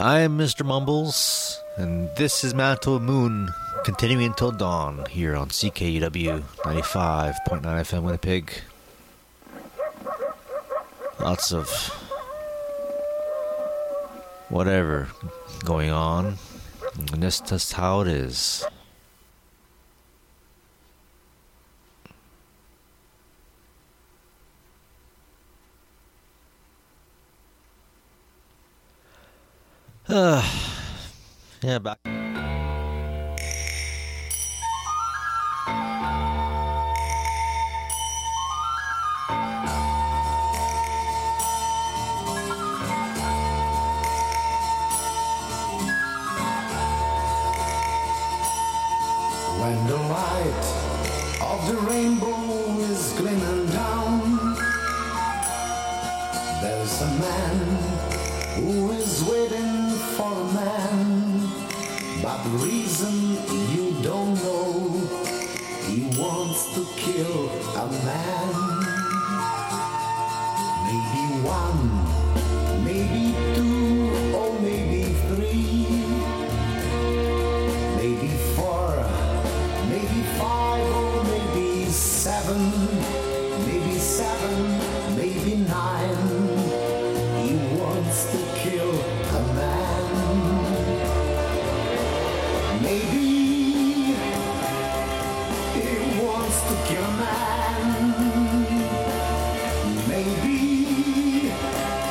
I'm Mr. Mumbles, and this is Mantle Moon, continuing until dawn here on CKUW 95.9 FM Winnipeg. Lots of whatever going on, and that's just how it is. Yeah, back. When the light of the rainbow is glimmering down, there's a man who is waiting for a man, but the reason you don't know, he wants to kill a man. Maybe one, maybe two, or maybe three, maybe four, maybe five, or maybe seven, maybe nine. He wants to kill a man. Maybe he wants to kill a man. Maybe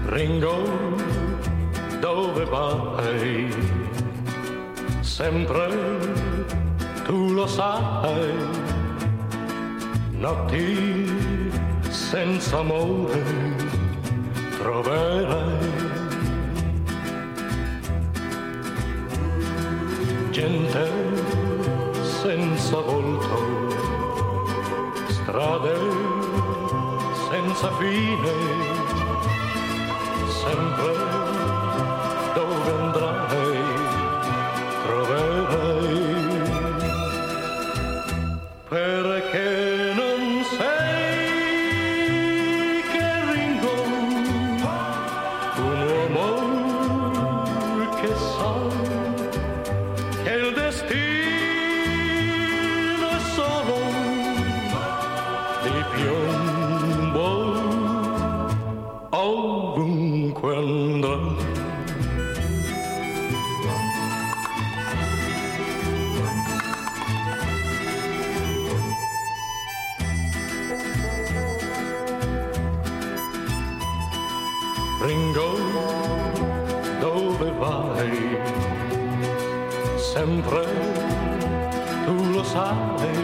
Ringo, dove vai? Sempre tu lo sai, notti senza amore troverai. Gente senza volto, strade senza fine, sempre dove andrai troverai. Perché non sei che Ringo, un uomo che sa che il destino è solo di piombo ovunque andrà. Ringo, dove vai? Sempre tu lo sai,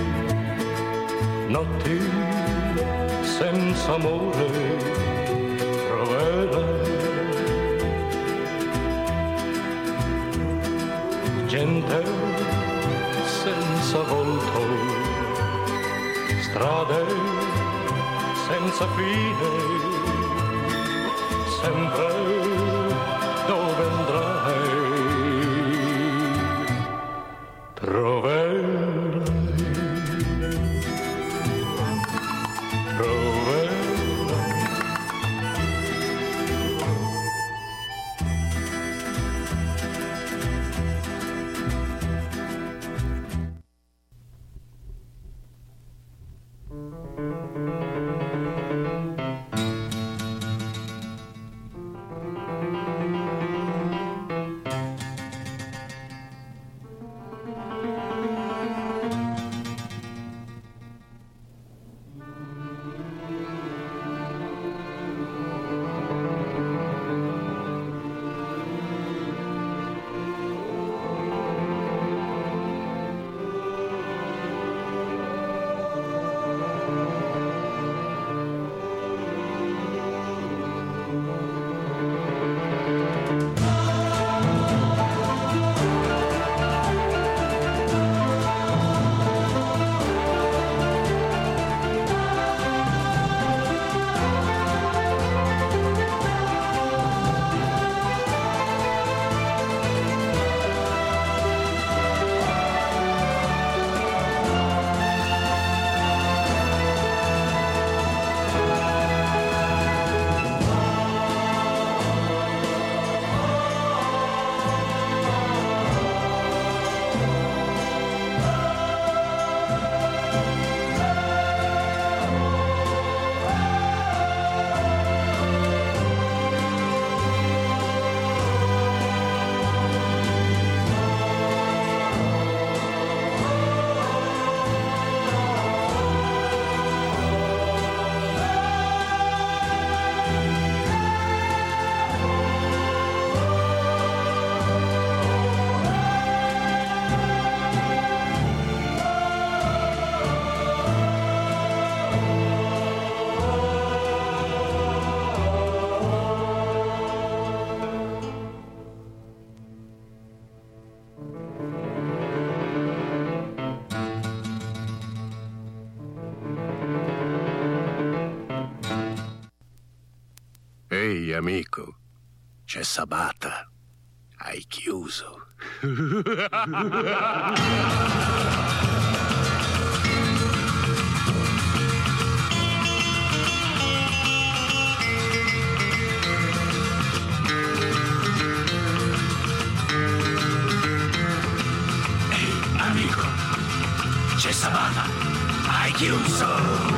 notti senza amore troverai. Gente senza volto, strade senza fine, sempre dove andrai troverai. Ehi, amico, c'è Sabata. Hai chiuso. Ehi, amico, c'è Sabata. Hai chiuso.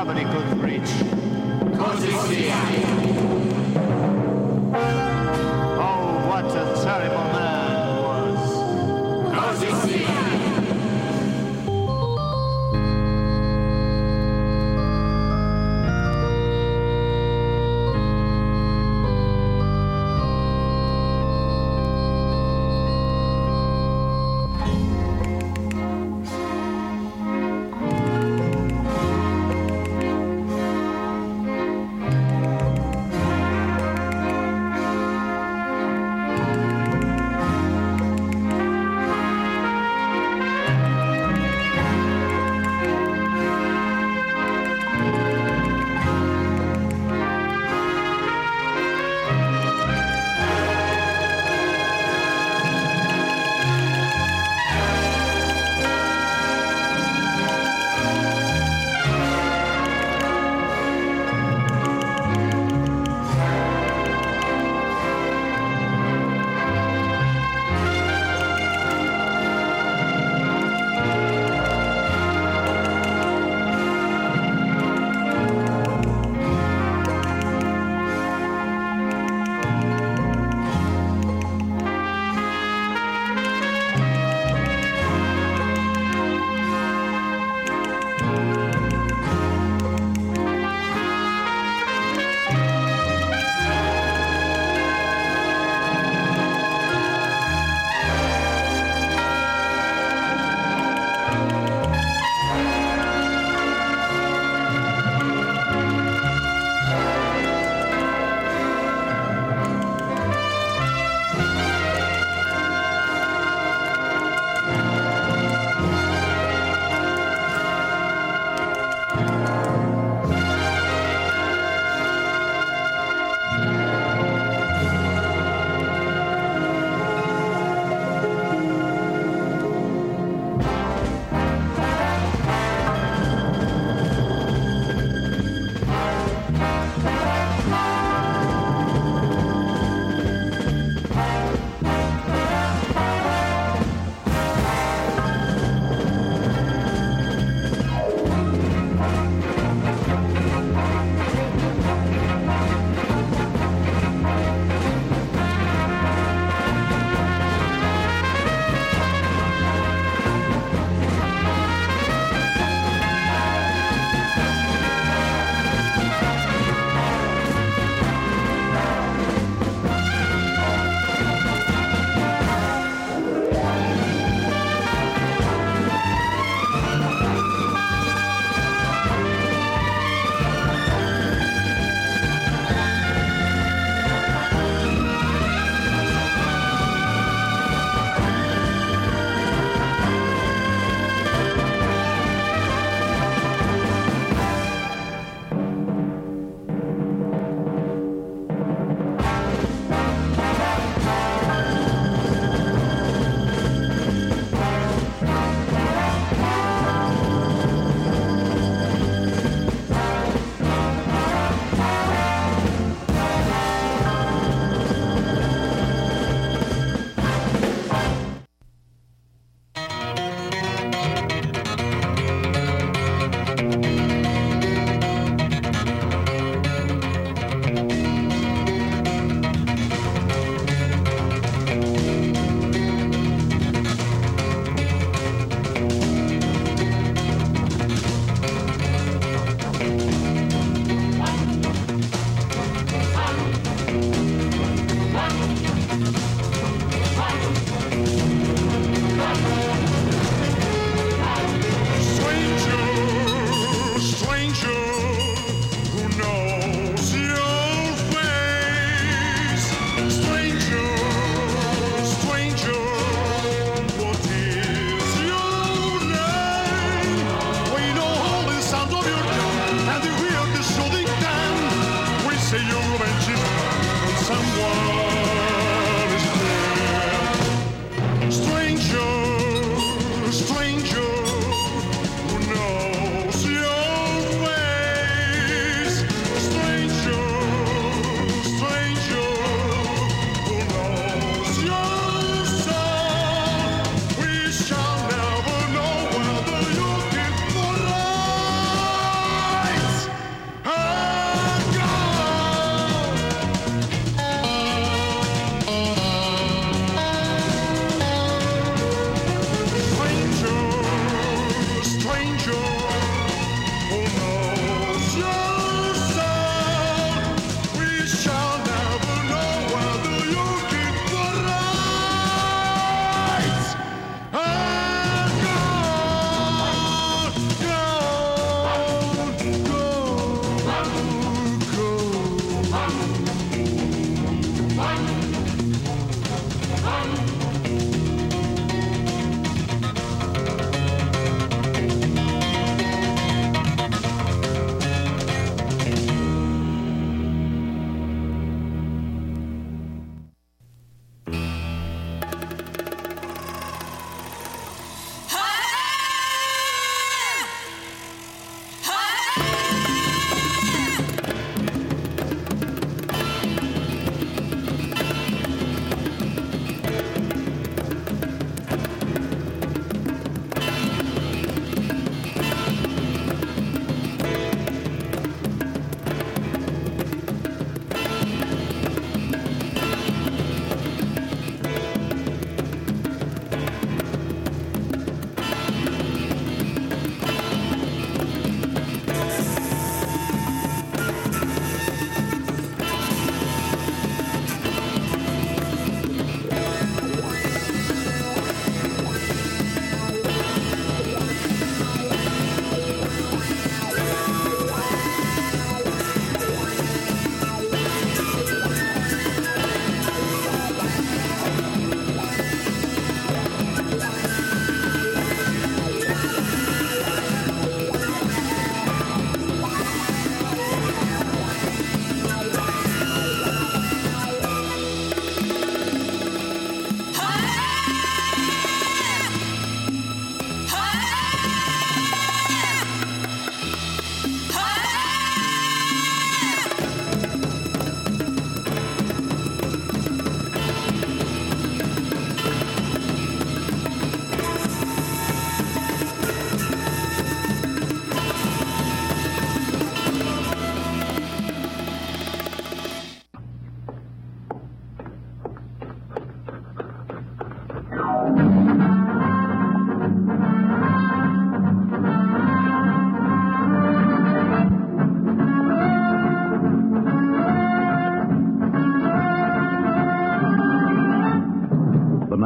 nobody could reach. Oh, what a terrible man was.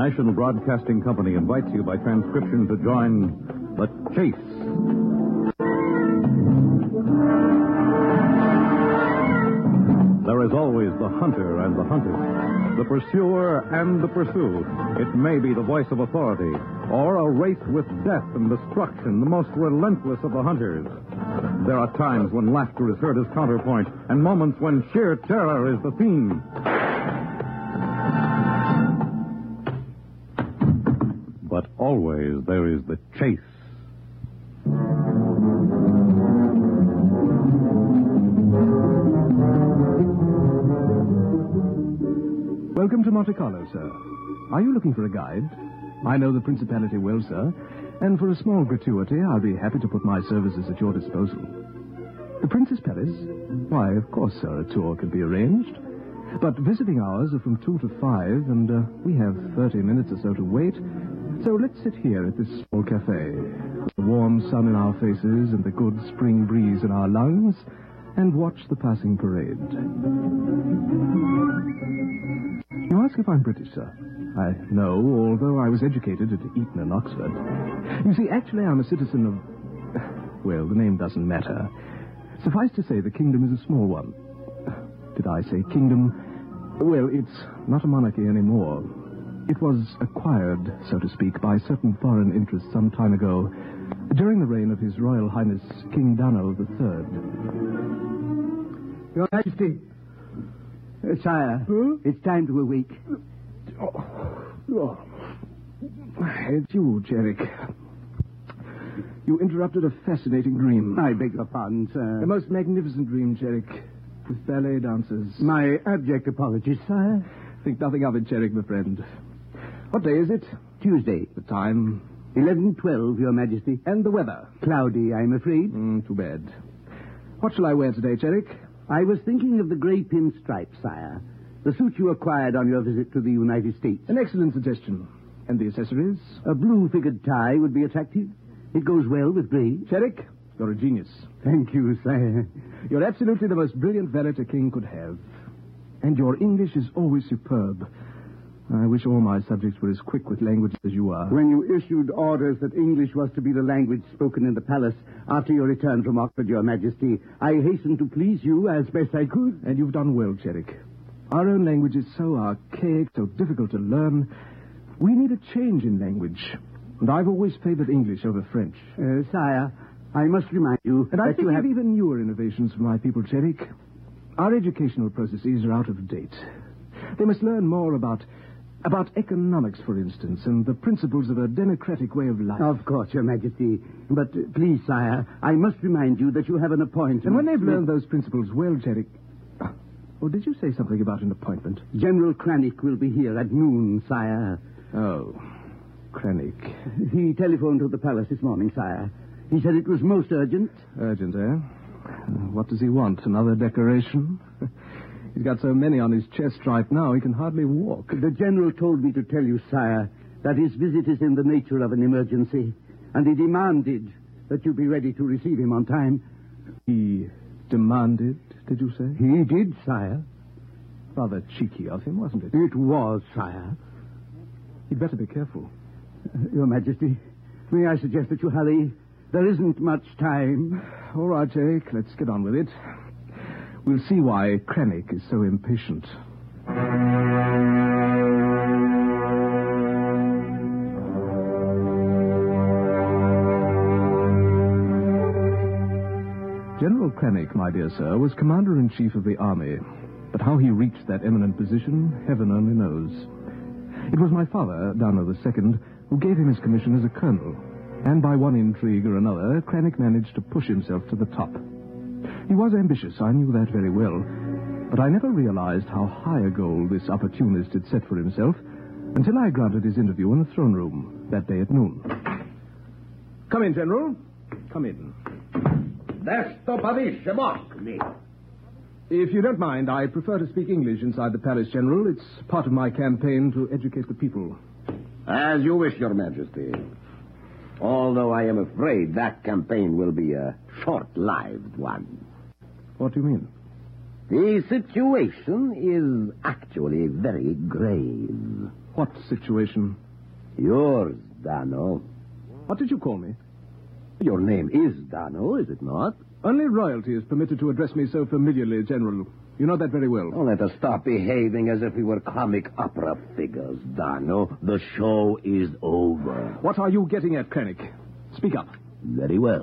National Broadcasting Company invites you by transcription to join The Chase. There is always the hunter and the hunted, the pursuer and the pursued. It may be the voice of authority, or a race with death and destruction, the most relentless of the hunters. There are times when laughter is heard as counterpoint, and moments when sheer terror is the theme. But always there is the chase. Welcome to Monte Carlo, sir. Are you looking for a guide? I know the Principality well, sir, and for a small gratuity, I'll be happy to put my services at your disposal. The Prince's Palace? Why, of course, sir, a tour can be arranged. But visiting hours are from 2 to 5, and we have 30 minutes or so to wait. So let's sit here at this small cafe, with the warm sun in our faces and the good spring breeze in our lungs, and watch the passing parade. You ask if I'm British, sir. I know, although I was educated at Eton and Oxford. You see, actually, I'm a citizen of... Well, the name doesn't matter. Suffice to say, the kingdom is a small one. Did I say kingdom? Well, it's not a monarchy anymore. It was acquired, so to speak, by certain foreign interests some time ago, during the reign of His Royal Highness King Dano III. Your Majesty. Sire, It's time to awake. It's you, Jerick. You interrupted a fascinating dream. I beg your pardon, sir. A most magnificent dream, Jerick, with ballet dancers. My abject apologies, sire. Think nothing of it, Jerick, my friend. What day is it? Tuesday. The time? 11:12, Your Majesty. And the weather? Cloudy, I'm afraid. Too bad. What shall I wear today, Jerick? I was thinking of the grey pinstripe, sire. The suit you acquired on your visit to the United States. An excellent suggestion. And the accessories? A blue-figured tie would be attractive. It goes well with grey. Jerick, you're a genius. Thank you, sire. You're absolutely the most brilliant valet a king could have. And your English is always superb. I wish all my subjects were as quick with language as you are. When you issued orders that English was to be the language spoken in the palace after your return from Oxford, Your Majesty, I hastened to please you as best I could. And you've done well, Jerick. Our own language is so archaic, so difficult to learn. We need a change in language. And I've always favored English over French. Sire, I must remind you and that I think you have... even newer innovations for my people, Jerick. Our educational processes are out of date. They must learn more about economics, for instance, and the principles of a democratic way of life. Of course, Your Majesty. But please, sire, I must remind you that you have an appointment. And when they've learned those principles well, Jerick... Oh, did you say something about an appointment? General Cranach will be here at noon, sire. Oh, Cranach. He telephoned to the palace this morning, sire. He said it was most urgent. Urgent, eh? What does he want? Another decoration? He's got so many on his chest right now, he can hardly walk. The general told me to tell you, sire, that his visit is in the nature of an emergency, and he demanded that you be ready to receive him on time. He demanded, did you say? He did, sire. Rather cheeky of him, wasn't it? It was, sire. You'd better be careful. Your Majesty, may I suggest that you hurry? There isn't much time. All right, Jake, let's get on with it. We'll see why Cranach is so impatient. General Cranach, my dear sir, was Commander-in-Chief of the Army. But how he reached that eminent position, heaven only knows. It was my father, Dano II, who gave him his commission as a colonel. And by one intrigue or another, Cranach managed to push himself to the top. He was ambitious, I knew that very well. But I never realized how high a goal this opportunist had set for himself until I granted his interview in the throne room that day at noon. Come in, General. Come in. If you don't mind, I prefer to speak English inside the palace, General. It's part of my campaign to educate the people. As you wish, Your Majesty. Although I am afraid that campaign will be a short-lived one. What do you mean? The situation is actually very grave. What situation? Yours, Dano. What did you call me? Your name is Dano, is it not? Only royalty is permitted to address me so familiarly, General. You know that very well. Oh, let us stop behaving as if we were comic opera figures, Dano. The show is over. What are you getting at, Krennic? Speak up. Very well.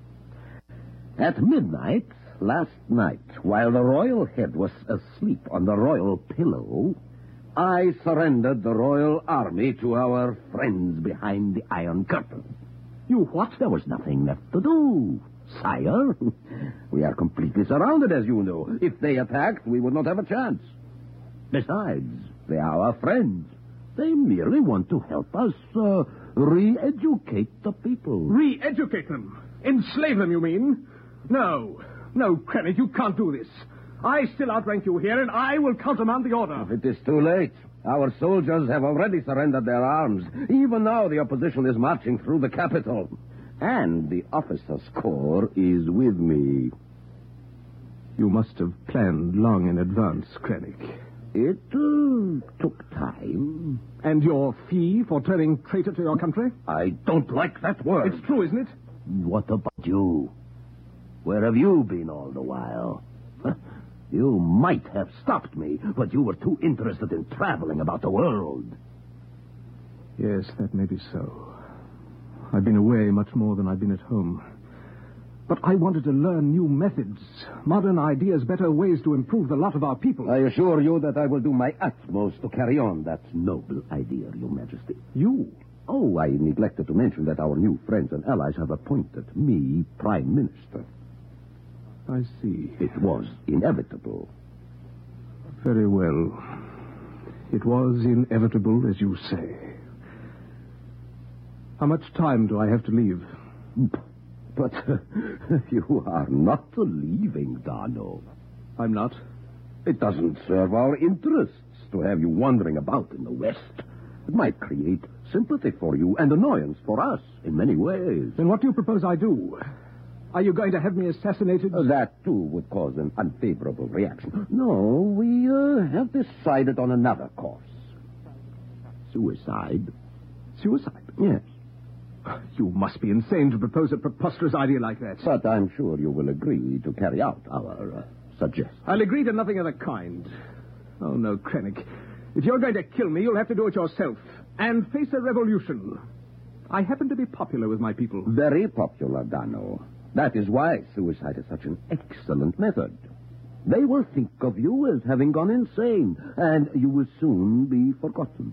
At midnight, last night, while the royal head was asleep on the royal pillow, I surrendered the royal army to our friends behind the Iron Curtain. You what? There was nothing left to do, sire. We are completely surrounded, as you know. If they attacked, we would not have a chance. Besides, they are our friends. They merely want to help us re-educate the people. Re-educate them? Enslave them, you mean? No, Krennic, you can't do this. I still outrank you here, and I will countermand the order. If it is too late, our soldiers have already surrendered their arms. Even now, the opposition is marching through the capital. And the officers' corps is with me. You must have planned long in advance, Krennic. It took time. And your fee for turning traitor to your country? I don't like that word. It's true, isn't it? What about you? Where have you been all the while? You might have stopped me, but you were too interested in traveling about the world. Yes, that may be so. I've been away much more than I've been at home. But I wanted to learn new methods, modern ideas, better ways to improve the lot of our people. I assure you that I will do my utmost to carry on that noble idea, Your Majesty. You? Oh, I neglected to mention that our new friends and allies have appointed me Prime Minister. I see. It was inevitable. Very well. It was inevitable, as you say. How much time do I have to leave? But you are not leaving, Dano. I'm not? It doesn't serve our interests to have you wandering about in the West. It might create sympathy for you and annoyance for us in many ways. Then what do you propose I do? Are you going to have me assassinated? That, too, would cause an unfavorable reaction. No, we have decided on another course. Suicide. Suicide? Yes. You must be insane to propose a preposterous idea like that. But I'm sure you will agree to carry out our suggestion. I'll agree to nothing of the kind. Oh, no, Krennic. If you're going to kill me, you'll have to do it yourself. And face a revolution. I happen to be popular with my people. Very popular, Dano. That is why suicide is such an excellent method. They will think of you as having gone insane, and you will soon be forgotten.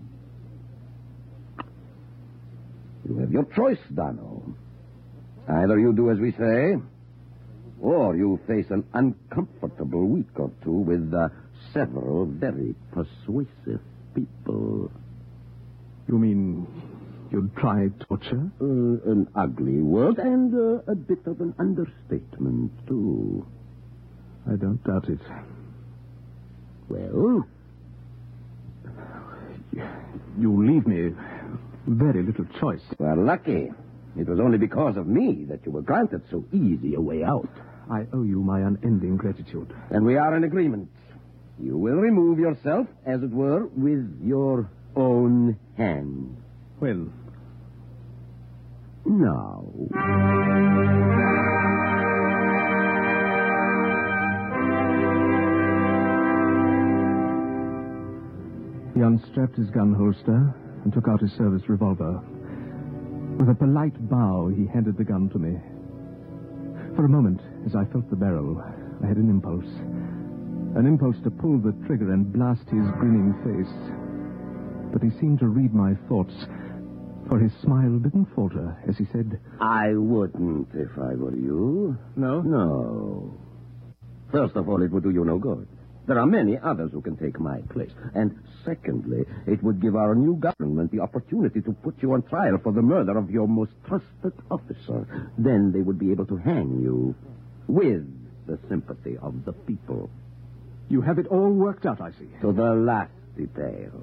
You have your choice, Dano. Either you do as we say, or you face an uncomfortable week or two with several very persuasive people. You mean you'd try torture? An ugly word and a bit of an understatement, too. I don't doubt it. Well? You leave me very little choice. Well, lucky. It was only because of me that you were granted so easy a way out. I owe you my unending gratitude. And we are in agreement. You will remove yourself, as it were, with your own hand. When? Now. He unstrapped his gun holster and took out his service revolver. With a polite bow, he handed the gun to me. For a moment, as I felt the barrel, I had an impulse. An impulse to pull the trigger and blast his grinning face. But he seemed to read my thoughts, for his smile didn't falter as he said, I wouldn't if I were you. No? No. First of all, it would do you no good. There are many others who can take my place. And secondly, it would give our new government the opportunity to put you on trial for the murder of your most trusted officer. Then they would be able to hang you with the sympathy of the people. You have it all worked out, I see. To the last detail.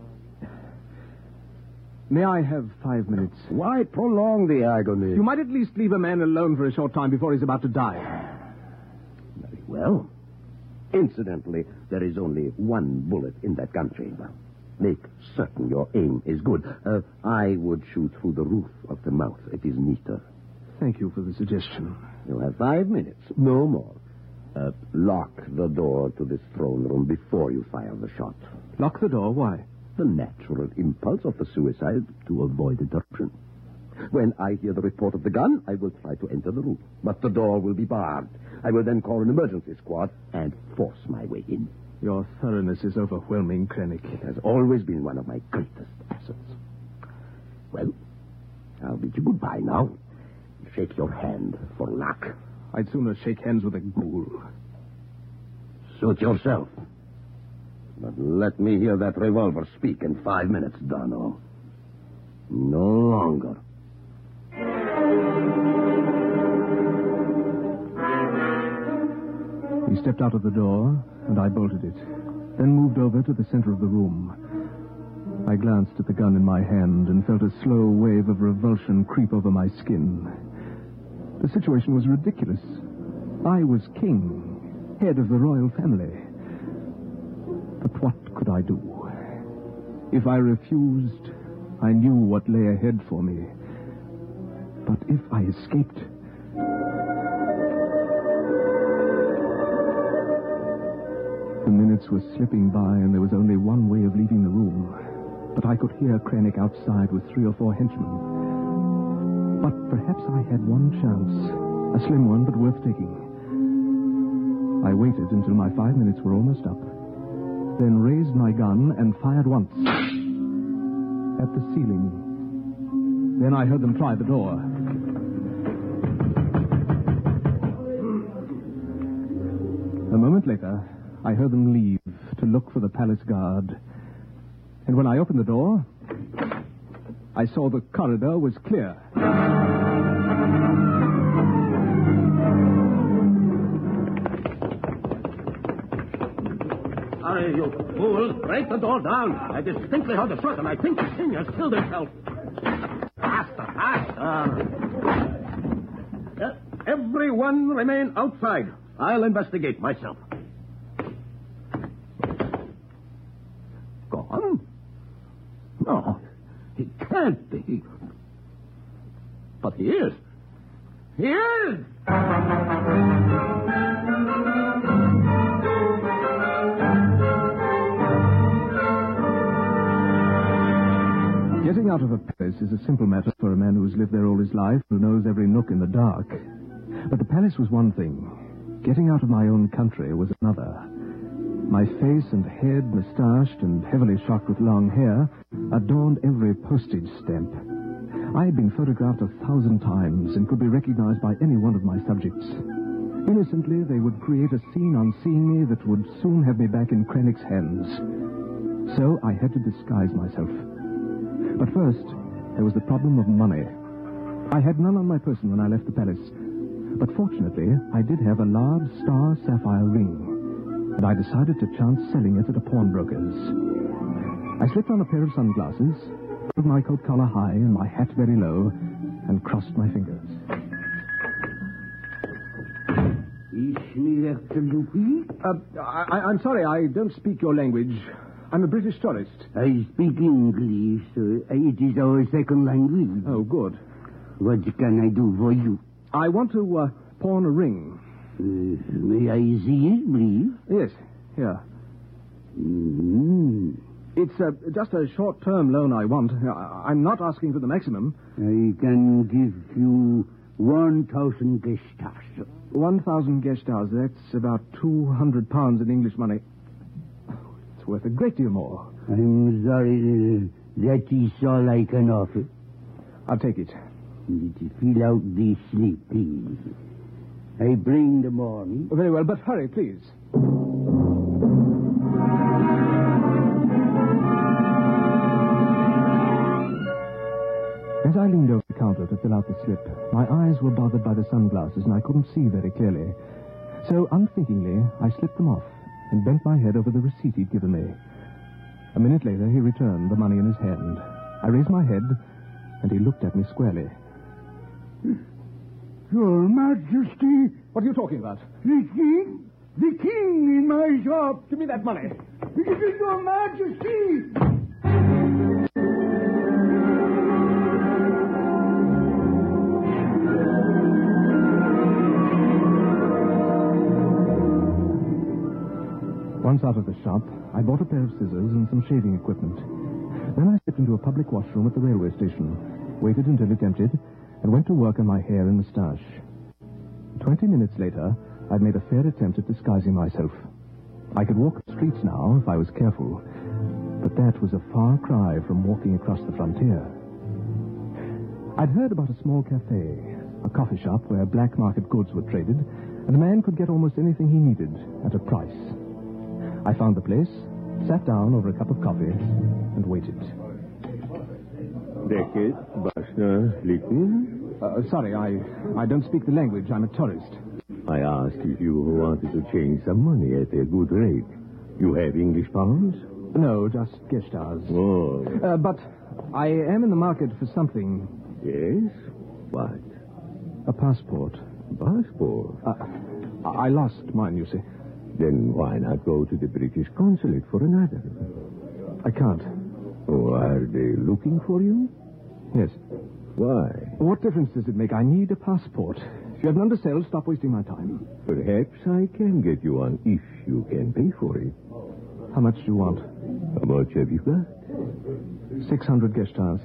May I have 5 minutes? Why prolong the agony? You might at least leave a man alone for a short time before he's about to die. Very well. Incidentally, there is only one bullet in that gun chamber. Make certain your aim is good. I would shoot through the roof of the mouth. It is neater. Thank you for the suggestion. You have 5 minutes, no more. Lock the door to this throne room before you fire the shot. Lock the door? Why? The natural impulse of the suicide to avoid interruption. When I hear the report of the gun, I will try to enter the room. But the door will be barred. I will then call an emergency squad and force my way in. Your thoroughness is overwhelming, Krennic. It has always been one of my greatest assets. Well, I'll bid you goodbye now. Shake your hand for luck. I'd sooner shake hands with a ghoul. Suit yourself. But let me hear that revolver speak in 5 minutes, Dano. No longer. He stepped out of the door, and I bolted it, then moved over to the center of the room. I glanced at the gun in my hand and felt a slow wave of revulsion creep over my skin. The situation was ridiculous. I was king, head of the royal family. But what could I do? If I refused, I knew what lay ahead for me. But if I escaped... The minutes were slipping by, and there was only one way of leaving the room. But I could hear Krennic outside with 3 or 4 henchmen. But perhaps I had one chance. A slim one, but worth taking. I waited until my 5 minutes were almost up, then raised my gun and fired once. At the ceiling. Then I heard them try the door. A moment later, I heard them leave to look for the palace guard. And when I opened the door, I saw the corridor was clear. Hurry, you fool. Break the door down. I distinctly heard the shot, and I think the king has killed himself. Faster, faster. Everyone remain outside. I'll investigate myself. Gone? No, he can't be. But he is. He is! Getting out of a palace is a simple matter for a man who's lived there all his life, who knows every nook in the dark. But the palace was one thing. Getting out of my own country was another. My face and head, moustached and heavily shocked with long hair, adorned every postage stamp. I had been photographed 1,000 times and could be recognized by any one of my subjects. Innocently, they would create a scene on seeing me that would soon have me back in Krennic's hands. So I had to disguise myself. But first, there was the problem of money. I had none on my person when I left the palace. But fortunately, I did have a large star sapphire ring, and I decided to chance selling it at a pawnbroker's. I slipped on a pair of sunglasses, put my coat collar high and my hat very low, and crossed my fingers. I'm sorry, I don't speak your language. I'm a British tourist. I speak English. It is our second language. Oh, good. What can I do for you? I want to pawn a ring. May I see it, please? Yes, here. Mm-hmm. It's just a short-term loan I want. I'm not asking for the maximum. I can give you 1,000 Gestars. 1,000 Gestars. That's about £200 in English money. It's worth a great deal more. I'm sorry. That is all I can offer. I'll take it. Fill out this slip, please. I bring the money. Very well, but hurry, please. As I leaned over the counter to fill out the slip, my eyes were bothered by the sunglasses, and I couldn't see very clearly. So, unthinkingly, I slipped them off and bent my head over the receipt he'd given me. A minute later, he returned, the money in his hand. I raised my head, and he looked at me squarely. Your Majesty. What are you talking about? The king? The king in my shop. Give me that money. It is Your Majesty. Once out of the shop, I bought a pair of scissors and some shaving equipment. Then I stepped into a public washroom at the railway station, waited until it emptied, and went to work on my hair and moustache. 20 minutes later, I'd made a fair attempt at disguising myself. I could walk the streets now if I was careful, but that was a far cry from walking across the frontier. I'd heard about a small cafe, a coffee shop where black market goods were traded, and a man could get almost anything he needed at a price. I found the place, sat down over a cup of coffee, and waited. Beckett, Bashna, Lichten? Sorry, I don't speak the language. I'm a tourist. I asked if you wanted to change some money at a good rate. You have English pounds? No, just Gestars. Oh. But I am in the market for something. Yes? What? A passport. Passport? I lost mine, you see. Then why not go to the British consulate for another? I can't. Oh, are they looking for you? Yes. Why? What difference does it make? I need a passport. If you have none to sell, stop wasting my time. Perhaps I can get you one if you can pay for it. How much do you want? How much have you got? 600 Gestars.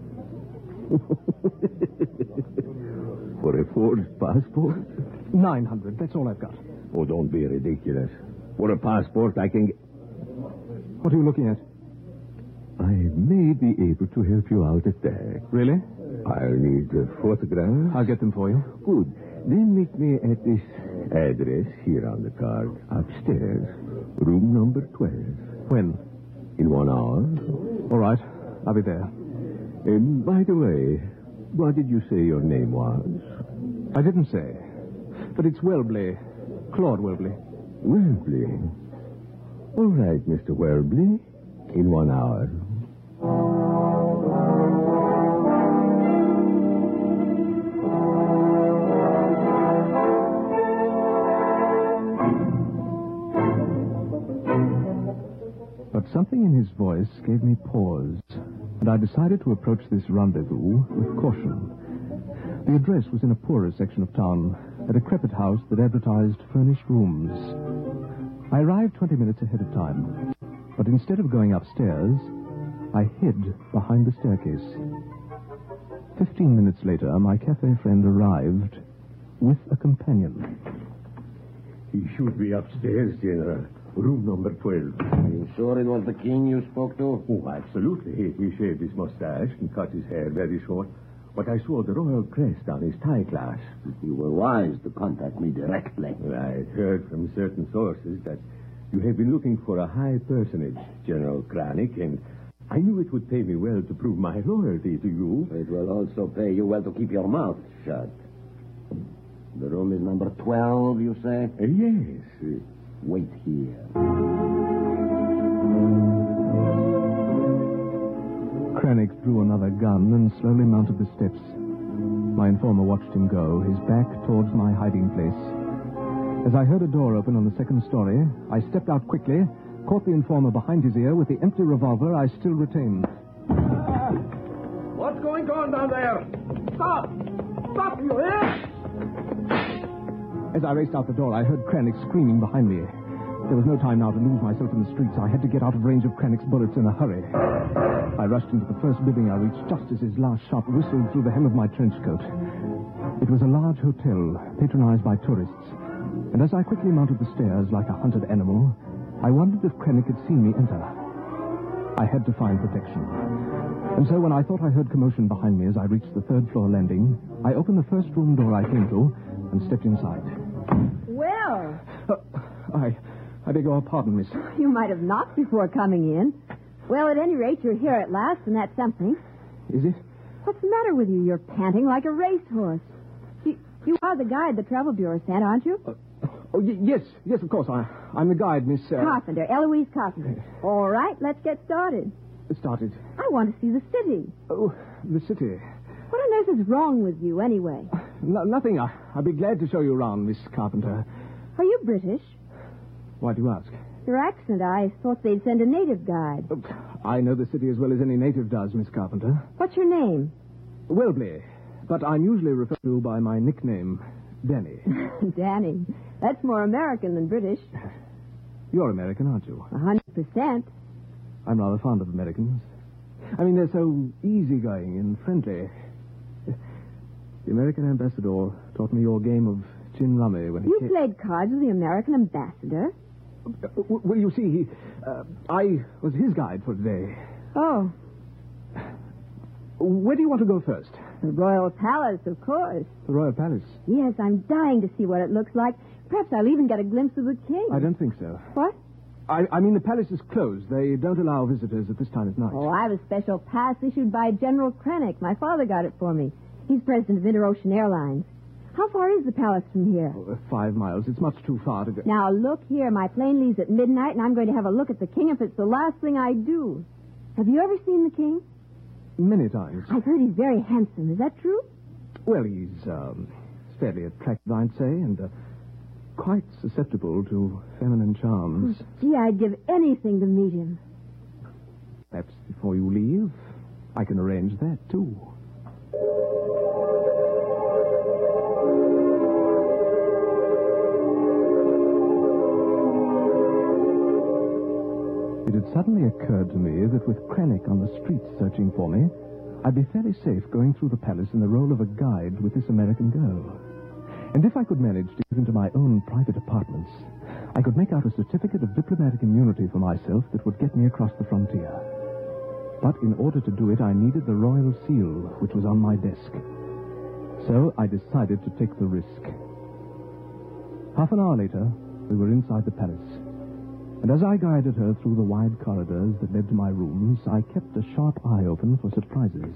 For a forged passport? 900. That's all I've got. Oh, don't be ridiculous. For a passport, I can get... What are you looking at? I may be able to help you out at that. Really? I'll need photographs. I'll get them for you. Good. Then meet me at this address here on the card. Upstairs. Room number 12. When? In 1 hour. All right. I'll be there. By the way, what did you say your name was? I didn't say. But it's Welbley. Claude Welbley. Welbley? All right, Mr. Welbley. In 1 hour. But something in his voice gave me pause, and I decided to approach this rendezvous with caution. The address was in a poorer section of town, a decrepit house that advertised furnished rooms. I arrived 20 minutes ahead of time, but instead of going upstairs, I hid behind the staircase. 15 minutes later, my cafe friend arrived with a companion. He should be upstairs, General. Room number 12. Are you sure it was the king you spoke to? Oh, absolutely. He shaved his mustache and cut his hair very short. But I saw the royal crest on his tie clasp. You were wise to contact me directly. I heard from certain sources that you have been looking for a high personage, General Kranik, and I knew it would pay me well to prove my loyalty to you. It will also pay you well to keep your mouth shut. The room is number 12, you say? Yes. Wait here. Kranik drew another gun and slowly mounted the steps. My informer watched him go, his back towards my hiding place. As I heard a door open on the second story, I stepped out quickly, caught the informer behind his ear with the empty revolver I still retained. What's going on down there? Stop! Stop, you hear? As I raced out the door, I heard Kranik screaming behind me. There was no time now to lose myself in the streets. I had to get out of range of Kranik's bullets in a hurry. I rushed into the first building I reached just as his last shot whistled through the hem of my trench coat. It was a large hotel, patronized by tourists. And as I quickly mounted the stairs like a hunted animal, I wondered if Kranik had seen me enter. I had to find protection. And so when I thought I heard commotion behind me as I reached the third-floor landing, I opened the first room door I came to and stepped inside. Well. I beg your pardon, miss. You might have knocked before coming in. Well, at any rate, you're here at last, and that's something. Is it? What's the matter with you? You're panting like a racehorse. You are the guide the Travel Bureau sent, aren't you? Yes, of course. I'm the guide, Miss... Carpenter, Eloise Carpenter. All right, let's get started. Started? I want to see the city. Oh, the city. What on earth is wrong with you, anyway? Nothing. I'd be glad to show you around, Miss Carpenter. Are you British? Why do you ask? Your accent, I thought they'd send a native guide. I know the city as well as any native does, Miss Carpenter. What's your name? Welbley, but I'm usually referred to by my nickname, Danny. Danny. That's more American than British. You're American, aren't you? 100%. I'm rather fond of Americans. I mean, they're so easygoing and friendly. The American ambassador taught me your game of gin rummy when he You played cards with the American ambassador? Well, you see, I was his guide for today. Oh. Where do you want to go first? The Royal Palace, of course. The Royal Palace? Yes, I'm dying to see what it looks like. Perhaps I'll even get a glimpse of the king. I don't think so. What? I mean, the palace is closed. They don't allow visitors at this time of night. Oh, I have a special pass issued by General Krennic. My father got it for me. He's president of Interocean Airlines. How far is the palace from here? 5 miles. It's much too far to go. Now, look here. My plane leaves at midnight, and I'm going to have a look at the king if it's the last thing I do. Have you ever seen the king? Many times. I've heard he's very handsome. Is that true? Well, he's fairly attractive, I'd say, and quite susceptible to feminine charms. Gee, I'd give anything to meet him. Perhaps before you leave, I can arrange that, too. It had suddenly occurred to me that with Krennic on the streets searching for me, I'd be fairly safe going through the palace in the role of a guide with this American girl. And if I could manage to get into my own private apartments, I could make out a certificate of diplomatic immunity for myself that would get me across the frontier. But in order to do it, I needed the royal seal, which was on my desk. So I decided to take the risk. Half an hour later, we were inside the palace. And as I guided her through the wide corridors that led to my rooms, I kept a sharp eye open for surprises.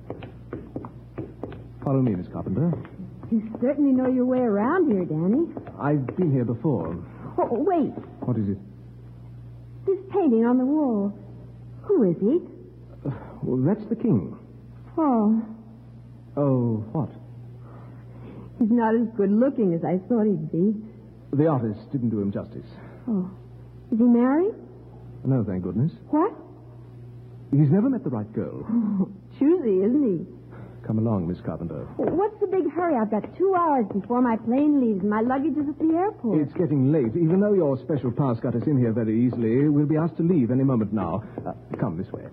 Follow me, Miss Carpenter. You certainly know your way around here, Danny. I've been here before. Oh, wait. What is it? This painting on the wall. Who is he? Well, that's the king. Oh. Oh, what? He's not as good looking as I thought he'd be. The artist didn't do him justice. Oh. Is he married? No, thank goodness. What? He's never met the right girl. Oh, choosy, isn't he? Come along, Miss Carpenter. What's the big hurry? I've got 2 hours before my plane leaves, and my luggage is at the airport. It's getting late. Even though your special pass got us in here very easily, we'll be asked to leave any moment now. Come this way.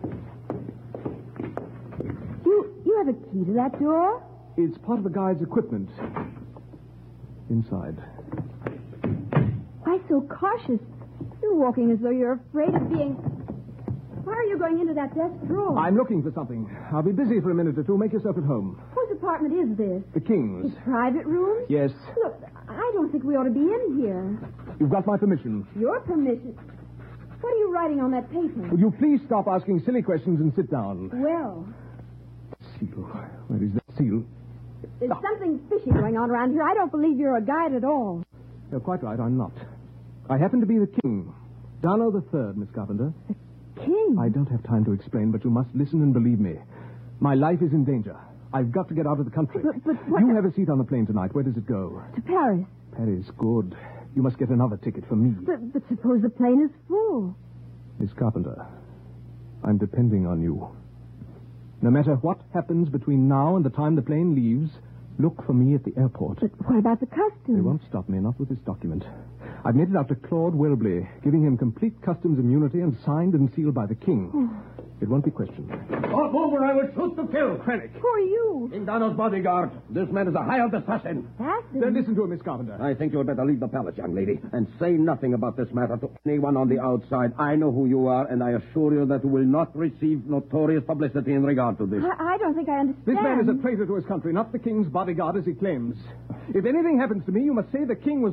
You have a key to that door? It's part of the guide's equipment. Inside. Why so cautious? You're walking as though you're afraid of being... Why are you going into that desk drawer? I'm looking for something. I'll be busy for a minute or two. Make yourself at home. Whose apartment is this? The king's. His private room? Yes. Look, I don't think we ought to be in here. You've got my permission. Your permission? What are you writing on that paper? Will you please stop asking silly questions and sit down? Well... Seal. Where is that seal? There's something fishy going on around here. I don't believe you're a guide at all. You're quite right. I'm not. I happen to be the king. Darno III, Miss Carpenter. The king? I don't have time to explain, but you must listen and believe me. My life is in danger. I've got to get out of the country. But what... You have a seat on the plane tonight. Where does it go? To Paris. Paris, good. You must get another ticket for me. But suppose the plane is full. Miss Carpenter, I'm depending on you. No matter what happens between now and the time the plane leaves, look for me at the airport. But what about the customs? They won't stop me, not with this document. I've made it out to Claude Welbley, giving him complete customs immunity and signed and sealed by the king. Oh. It won't be questioned. Stop over, I will shoot to kill. Krennic. Who are you? Indano's bodyguard. This man is a hired assassin. Assassin? Then listen to him, Miss Carpenter. I think you had better leave the palace, young lady, and say nothing about this matter to anyone on the outside. I know who you are, and I assure you that you will not receive notorious publicity in regard to this. I don't think I understand. This man is a traitor to his country, not the king's bodyguard as he claims. If anything happens to me, you must say the king was